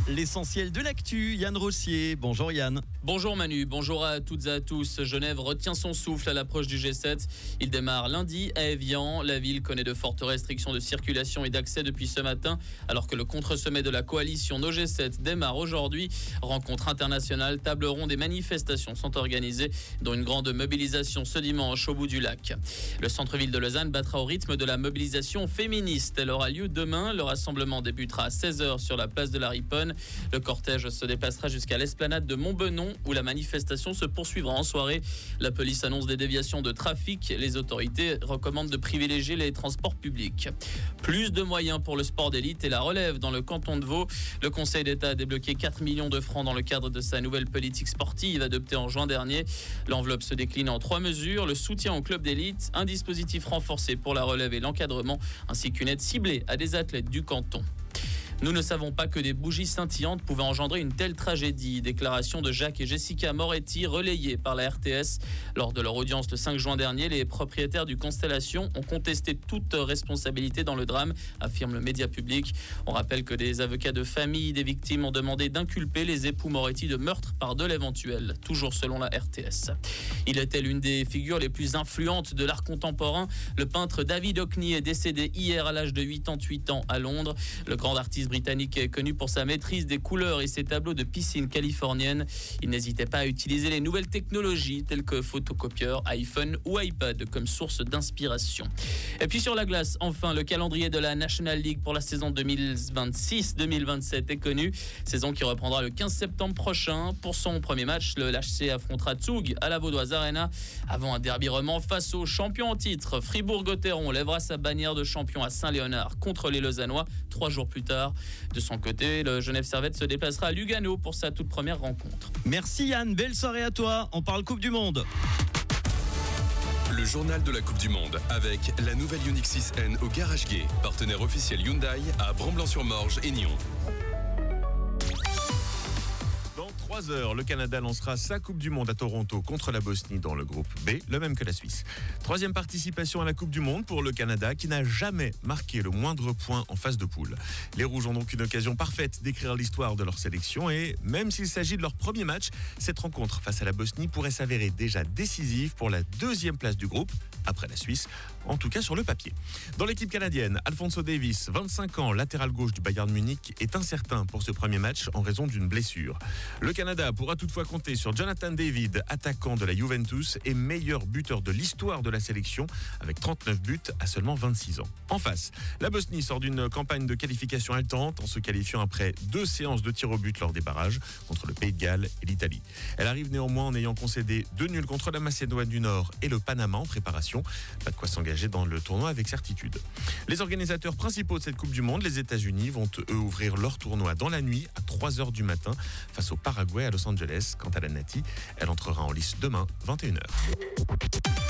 L'essentiel de l'actu, Yann Rossier. Bonjour Yann. Bonjour Manu, bonjour à toutes et à tous. Genève retient son souffle à l'approche du G7. Il démarre lundi à Évian. La ville connaît de fortes restrictions de circulation et d'accès depuis ce matin, alors que le contre-sommet de la coalition No G7 démarre aujourd'hui. Rencontre internationale, table ronde et manifestations sont organisées, dont une grande mobilisation ce dimanche au bout du lac. Le centre-ville de Lausanne battra au rythme de la mobilisation féministe. Elle aura lieu demain. Le rassemblement débutera à 16h sur la place de la Riponne. Le cortège se déplacera jusqu'à l'esplanade de Montbenon, où la manifestation se poursuivra en soirée. La police annonce des déviations de trafic. Les autorités recommandent de privilégier les transports publics. Plus de moyens pour le sport d'élite et la relève dans le canton de Vaud. Le Conseil d'État a débloqué 4 millions de francs dans le cadre de sa nouvelle politique sportive adoptée en juin dernier. L'enveloppe se décline en 3 mesures. Le soutien au club d'élite, un dispositif renforcé pour la relève et l'encadrement, ainsi qu'une aide ciblée à des athlètes du canton. Nous ne savons pas que des bougies scintillantes pouvaient engendrer une telle tragédie. Déclaration de Jacques et Jessica Moretti relayée par la RTS. Lors de leur audience le 5 juin dernier, les propriétaires du Constellation ont contesté toute responsabilité dans le drame, affirme le média public. On rappelle que des avocats de famille des victimes ont demandé d'inculper les époux Moretti de meurtre par dol éventuel, toujours selon la RTS. Il était l'une des figures les plus influentes de l'art contemporain. Le peintre David Hockney est décédé hier à l'âge de 88 ans à Londres. Le grand artiste britannique est connu pour sa maîtrise des couleurs et ses tableaux de piscine californienne. Il n'hésitait pas à utiliser les nouvelles technologies telles que photocopieurs, iPhone ou iPad comme source d'inspiration. Et puis sur la glace, enfin, le calendrier de la National League pour la saison 2026-2027 est connu. Saison qui reprendra le 15 septembre prochain. Pour son premier match, le LHC affrontera Zug à la Vaudoise Arena avant un derby roman face au champion en titre. Fribourg-Gotteron lèvera sa bannière de champion à Saint-Léonard contre les Lausannois 3 jours plus tard. De son côté, le Genève Servette se déplacera à Lugano pour sa toute première rencontre. Merci Yann, belle soirée à toi. On parle Coupe du Monde. Le journal de la Coupe du Monde avec la nouvelle Ioniq 6N au Garage Gay, partenaire officiel Hyundai à Bramblans-sur-Morge et Nyon. Dans 3 heures, le Canada lancera sa Coupe du Monde à Toronto contre la Bosnie dans le groupe B, le même que la Suisse. 3e participation à la Coupe du Monde pour le Canada qui n'a jamais marqué le moindre point en phase de poule. Les Rouges ont donc une occasion parfaite d'écrire l'histoire de leur sélection et même s'il s'agit de leur premier match, cette rencontre face à la Bosnie pourrait s'avérer déjà décisive pour la 2e place du groupe, après la Suisse, en tout cas sur le papier. Dans l'équipe canadienne, Alphonso Davies, 25 ans, latéral gauche du Bayern Munich, est incertain pour ce premier match en raison d'une blessure. Le Canada pourra toutefois compter sur Jonathan David, attaquant de la Juventus et meilleur buteur de l'histoire de la sélection, avec 39 buts à seulement 26 ans. En face, la Bosnie sort d'une campagne de qualification haletante en se qualifiant après 2 séances de tir au but lors des barrages contre le Pays de Galles et l'Italie. Elle arrive néanmoins en ayant concédé 2 nuls contre la Macédoine du Nord et le Panama en préparation. Pas de quoi s'engager dans le tournoi avec certitude. Les organisateurs principaux de cette Coupe du Monde, les États-Unis, vont eux ouvrir leur tournoi dans la nuit à 3h du matin face au Paraguay à Los Angeles. Quant à la Nati, elle entrera en lice demain, 21h.